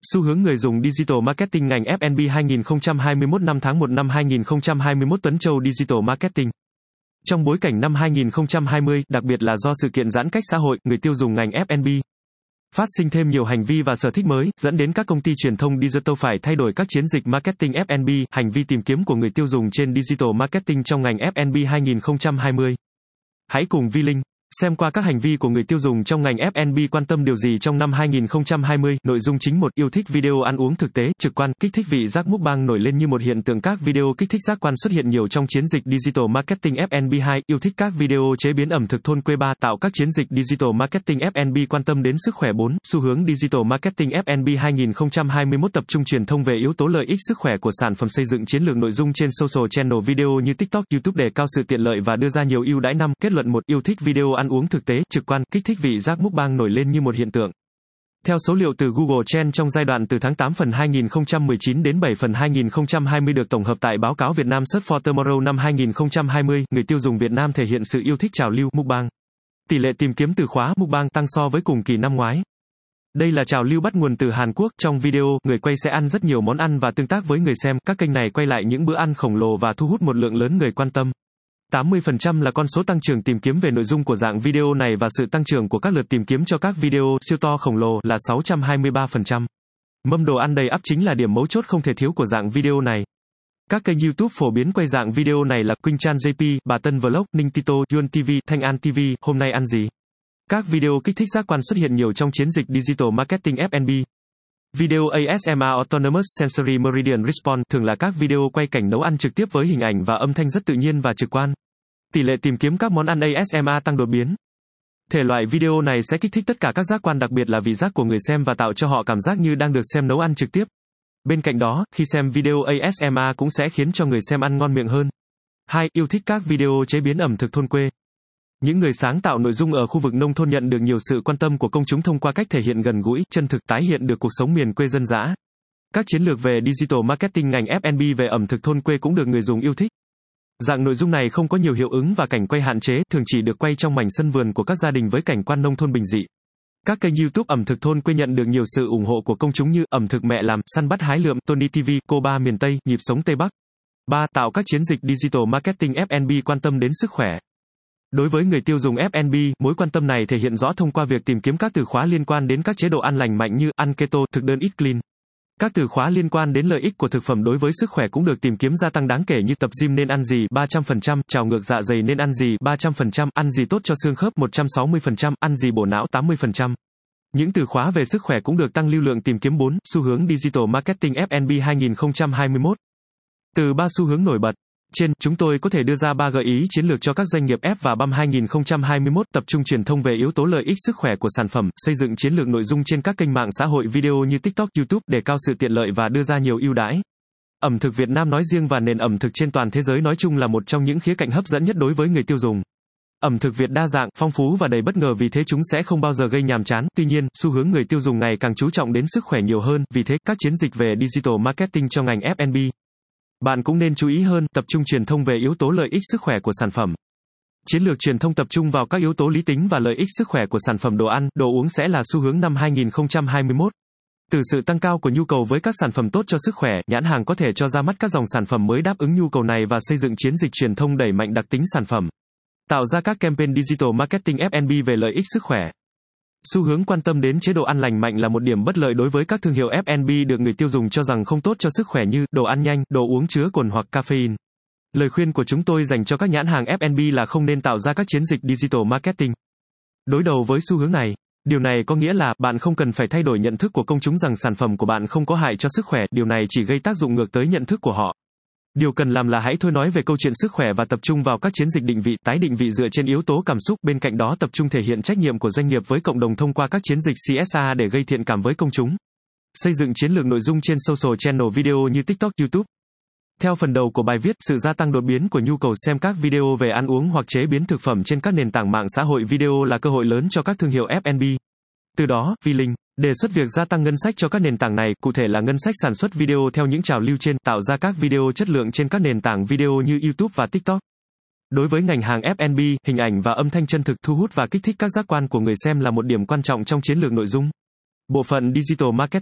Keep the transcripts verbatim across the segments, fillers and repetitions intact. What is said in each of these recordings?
Xu hướng người dùng Digital Marketing ngành ép and bê hai nghìn không trăm hai mươi mốt năm tháng một năm hai nghìn không trăm hai mươi mốt Tuấn Châu Digital Marketing. Trong bối cảnh năm hai nghìn không trăm hai mươi, đặc biệt là do sự kiện giãn cách xã hội, người tiêu dùng ngành ép and bê phát sinh thêm nhiều hành vi và sở thích mới, dẫn đến các công ty truyền thông digital phải thay đổi các chiến dịch marketing ép and bê, hành vi tìm kiếm của người tiêu dùng trên Digital Marketing trong ngành ép and bê hai nghìn không trăm hai mươi. Hãy cùng Vi Linh xem qua các hành vi của người tiêu dùng trong ngành ép and bê quan tâm điều gì trong năm hai nghìn không trăm hai mươi. Nội dung chính một. Yêu thích video ăn uống thực tế, trực quan, kích thích vị giác mukbang nổi lên như một hiện tượng. Các video kích thích giác quan xuất hiện nhiều trong chiến dịch Digital Marketing ép and bê. Hai. Yêu thích các video chế biến ẩm thực thôn quê. Ba. Tạo các chiến dịch Digital Marketing ép and bê quan tâm đến sức khỏe. Bốn. Xu hướng Digital Marketing ép and bê hai nghìn không trăm hai mươi mốt tập trung truyền thông về yếu tố lợi ích sức khỏe của sản phẩm, xây dựng chiến lược nội dung trên social channel video như TikTok, YouTube để cao sự tiện lợi và đưa ra nhiều ưu đãi. Năm. Kết luận. Một. Yêu thích video ăn uống thực tế, trực quan, kích thích vị giác mukbang nổi lên như một hiện tượng. Theo số liệu từ Google Trends trong giai đoạn từ tháng tám phần hai nghìn không trăm mười chín đến bảy phần hai nghìn không trăm hai mươi được tổng hợp tại báo cáo Việt Nam Search for Tomorrow năm hai nghìn không trăm hai mươi, người tiêu dùng Việt Nam thể hiện sự yêu thích trào lưu mukbang. Tỷ lệ tìm kiếm từ khóa mukbang tăng so với cùng kỳ năm ngoái. Đây là trào lưu bắt nguồn từ Hàn Quốc. Trong video, người quay sẽ ăn rất nhiều món ăn và tương tác với người xem. Các kênh này quay lại những bữa ăn khổng lồ và thu hút một lượng lớn người quan tâm. tám mươi phần trăm là con số tăng trưởng tìm kiếm về nội dung của dạng video này và sự tăng trưởng của các lượt tìm kiếm cho các video siêu to khổng lồ là sáu trăm hai mươi ba phần trăm. Mâm đồ ăn đầy ắp chính là điểm mấu chốt không thể thiếu của dạng video này. Các kênh YouTube phổ biến quay dạng video này là Quỳnh Chan gi pê, Bà Tân Vlog, Ninh Tito, Yuan ti vi, Thanh An ti vi, Hôm nay ăn gì. Các video kích thích giác quan xuất hiện nhiều trong chiến dịch Digital Marketing ép and bê. Video a ét em rờ Autonomous Sensory Meridian Response thường là các video quay cảnh nấu ăn trực tiếp với hình ảnh và âm thanh rất tự nhiên và trực quan. Tỷ lệ tìm kiếm các món ăn a ét em rờ tăng đột biến. Thể loại video này sẽ kích thích tất cả các giác quan, đặc biệt là vị giác của người xem và tạo cho họ cảm giác như đang được xem nấu ăn trực tiếp. Bên cạnh đó, khi xem video a ét em rờ cũng sẽ khiến cho người xem ăn ngon miệng hơn. Hai. Yêu thích các video chế biến ẩm thực thôn quê. Những người sáng tạo nội dung ở khu vực nông thôn nhận được nhiều sự quan tâm của công chúng thông qua cách thể hiện gần gũi, chân thực, tái hiện được cuộc sống miền quê dân dã. Các chiến lược về Digital Marketing ngành ép and bê về ẩm thực thôn quê cũng được người dùng yêu thích. Dạng nội dung này không có nhiều hiệu ứng và cảnh quay hạn chế, thường chỉ được quay trong mảnh sân vườn của các gia đình với cảnh quan nông thôn bình dị. Các kênh YouTube ẩm thực thôn quê nhận được nhiều sự ủng hộ của công chúng như Ẩm thực mẹ làm, Săn bắt hái lượm, Tony ti vi, Cô Ba miền Tây, Nhịp sống Tây Bắc. Ba. Tạo các chiến dịch Digital Marketing ép and bê quan tâm đến sức khỏe. Đối với người tiêu dùng ép and bê, mối quan tâm này thể hiện rõ thông qua việc tìm kiếm các từ khóa liên quan đến các chế độ ăn lành mạnh như ăn keto, thực đơn eat clean. Các từ khóa liên quan đến lợi ích của thực phẩm đối với sức khỏe cũng được tìm kiếm gia tăng đáng kể như tập gym nên ăn gì ba trăm phần trăm, trào ngược dạ dày nên ăn gì ba trăm phần trăm, ăn gì tốt cho xương khớp một trăm sáu mươi phần trăm, ăn gì bổ não tám mươi phần trăm. Những từ khóa về sức khỏe cũng được tăng lưu lượng tìm kiếm. Bốn. Xu hướng Digital Marketing ép and bê hai nghìn không trăm hai mươi mốt. Từ ba xu hướng nổi bật trên, chúng tôi có thể đưa ra ba gợi ý chiến lược cho các doanh nghiệp F và B A M hai nghìn không trăm hai mươi mốt, tập trung truyền thông về yếu tố lợi ích sức khỏe của sản phẩm, xây dựng chiến lược nội dung trên các kênh mạng xã hội video như TikTok, YouTube để cao sự tiện lợi và đưa ra nhiều ưu đãi. Ẩm thực Việt Nam nói riêng và nền ẩm thực trên toàn thế giới nói chung là một trong những khía cạnh hấp dẫn nhất đối với người tiêu dùng. Ẩm thực Việt đa dạng, phong phú và đầy bất ngờ, vì thế chúng sẽ không bao giờ gây nhàm chán. Tuy nhiên, xu hướng người tiêu dùng ngày càng chú trọng đến sức khỏe nhiều hơn, vì thế các chiến dịch về Digital Marketing cho ngành ép and bê bạn cũng nên chú ý hơn, tập trung truyền thông về yếu tố lợi ích sức khỏe của sản phẩm. Chiến lược truyền thông tập trung vào các yếu tố lý tính và lợi ích sức khỏe của sản phẩm đồ ăn, đồ uống sẽ là xu hướng năm hai nghìn không trăm hai mươi mốt. Từ sự tăng cao của nhu cầu với các sản phẩm tốt cho sức khỏe, nhãn hàng có thể cho ra mắt các dòng sản phẩm mới đáp ứng nhu cầu này và xây dựng chiến dịch truyền thông đẩy mạnh đặc tính sản phẩm. Tạo ra các campaign Digital Marketing ép and bê về lợi ích sức khỏe. Xu hướng quan tâm đến chế độ ăn lành mạnh là một điểm bất lợi đối với các thương hiệu ép and bê được người tiêu dùng cho rằng không tốt cho sức khỏe như đồ ăn nhanh, đồ uống chứa cồn hoặc caffeine. Lời khuyên của chúng tôi dành cho các nhãn hàng ép and bê là không nên tạo ra các chiến dịch Digital Marketing đối đầu với xu hướng này. Điều này có nghĩa là bạn không cần phải thay đổi nhận thức của công chúng rằng sản phẩm của bạn không có hại cho sức khỏe, điều này chỉ gây tác dụng ngược tới nhận thức của họ. Điều cần làm là hãy thôi nói về câu chuyện sức khỏe và tập trung vào các chiến dịch định vị, tái định vị dựa trên yếu tố cảm xúc, bên cạnh đó tập trung thể hiện trách nhiệm của doanh nghiệp với cộng đồng thông qua các chiến dịch xê ét rờ để gây thiện cảm với công chúng. Xây dựng chiến lược nội dung trên social channel video như TikTok, YouTube. Theo phần đầu của bài viết, sự gia tăng đột biến của nhu cầu xem các video về ăn uống hoặc chế biến thực phẩm trên các nền tảng mạng xã hội video là cơ hội lớn cho các thương hiệu ép and bê. Từ đó, Vi Linh đề xuất việc gia tăng ngân sách cho các nền tảng này, cụ thể là ngân sách sản xuất video theo những trào lưu trên, tạo ra các video chất lượng trên các nền tảng video như YouTube và TikTok. Đối với ngành hàng ép and bê, hình ảnh và âm thanh chân thực thu hút và kích thích các giác quan của người xem là một điểm quan trọng trong chiến lược nội dung. Bộ phận Digital Marketing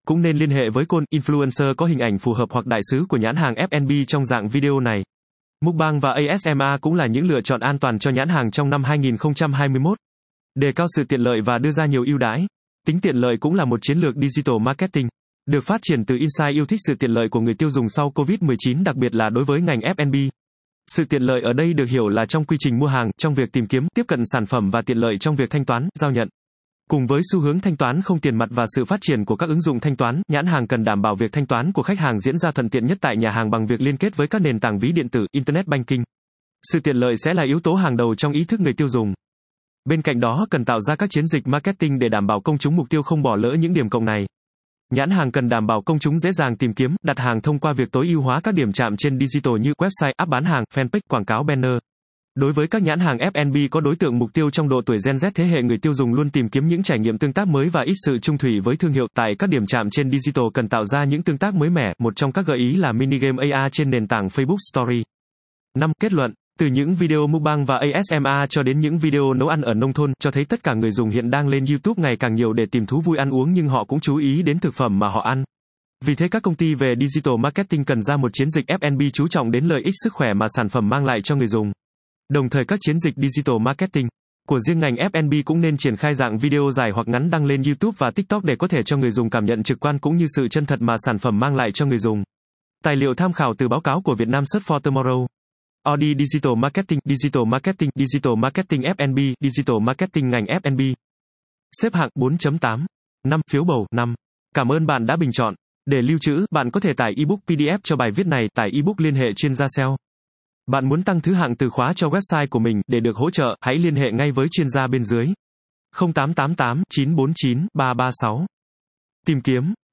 cũng nên liên hệ với call influencer có hình ảnh phù hợp hoặc đại sứ của nhãn hàng ép and bê trong dạng video này. Mukbang và a ét em rờ cũng là những lựa chọn an toàn cho nhãn hàng trong năm hai nghìn không trăm hai mươi mốt. Đề cao sự tiện lợi và đưa ra nhiều ưu đãi. Tính tiện lợi cũng là một chiến lược digital marketing, được phát triển từ insight yêu thích sự tiện lợi của người tiêu dùng sau covid mười chín, đặc biệt là đối với ngành ép and bê. Sự tiện lợi ở đây được hiểu là trong quy trình mua hàng, trong việc tìm kiếm, tiếp cận sản phẩm và tiện lợi trong việc thanh toán, giao nhận. Cùng với xu hướng thanh toán không tiền mặt và sự phát triển của các ứng dụng thanh toán, nhãn hàng cần đảm bảo việc thanh toán của khách hàng diễn ra thuận tiện nhất tại nhà hàng bằng việc liên kết với các nền tảng ví điện tử, Internet Banking. Sự tiện lợi sẽ là yếu tố hàng đầu trong ý thức người tiêu dùng. Bên cạnh đó, cần tạo ra các chiến dịch marketing để đảm bảo công chúng mục tiêu không bỏ lỡ những điểm cộng này. Nhãn hàng cần đảm bảo công chúng dễ dàng tìm kiếm, đặt hàng thông qua việc tối ưu hóa các điểm chạm trên digital như website, app bán hàng, fanpage, quảng cáo banner. Đối với các nhãn hàng ép and bê có đối tượng mục tiêu trong độ tuổi Gen Z, thế hệ người tiêu dùng luôn tìm kiếm những trải nghiệm tương tác mới và ít sự chung thủy với thương hiệu, tại các điểm chạm trên digital cần tạo ra những tương tác mới mẻ, một trong các gợi ý là minigame a rờ trên nền tảng Facebook Story. năm. Kết luận. Từ những video mukbang và a ét em rờ cho đến những video nấu ăn ở nông thôn, cho thấy tất cả người dùng hiện đang lên YouTube ngày càng nhiều để tìm thú vui ăn uống, nhưng họ cũng chú ý đến thực phẩm mà họ ăn. Vì thế các công ty về digital marketing cần ra một chiến dịch ép and bê chú trọng đến lợi ích sức khỏe mà sản phẩm mang lại cho người dùng. Đồng thời các chiến dịch digital marketing của riêng ngành ép and bê cũng nên triển khai dạng video dài hoặc ngắn đăng lên YouTube và TikTok để có thể cho người dùng cảm nhận trực quan cũng như sự chân thật mà sản phẩm mang lại cho người dùng. Tài liệu tham khảo từ báo cáo của Vietnam Search for Tomorrow. Audi Digital Marketing, Digital Marketing, Digital Marketing ép and bê, Digital Marketing ngành ép and bê. Xếp hạng bốn chấm tám. năm. Phiếu bầu. năm. Cảm ơn bạn đã bình chọn. Để lưu trữ, bạn có thể tải ebook pê đê ép cho bài viết này, tải ebook liên hệ chuyên gia ét e o. Bạn muốn tăng thứ hạng từ khóa cho website của mình, để được hỗ trợ, hãy liên hệ ngay với chuyên gia bên dưới. không tám tám tám chín bốn chín ba ba sáu. Tìm kiếm